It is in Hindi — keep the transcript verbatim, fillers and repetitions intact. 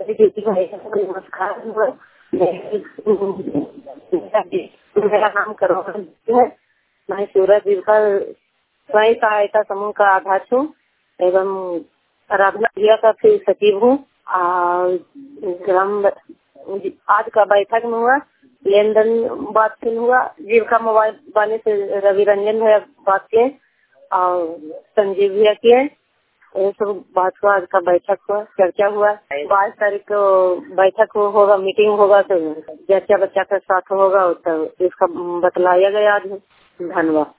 दीदी भाई नमस्कार। मेरा नाम करोल है। मैं सूरज जीविका स्वयं सहायता समूह का अध्यक्ष हूँ एवं आराधना जिला का फिर सचिव हूँ। ग्राम आज का बैठक में हुआ, लेन देन बातचीत हुआ, जीविका मोबाइल वाले से रवि रंजन भैया बात किए और संजीव भैया किए। ये सब बात हुआ, आज का बैठक हुआ, चर्चा हुआ। बाईस तारीख को बैठक होगा, मीटिंग होगा, तो जैसा बच्चा का साथ होगा तो इसका बतलाया गया आज। धन्यवाद।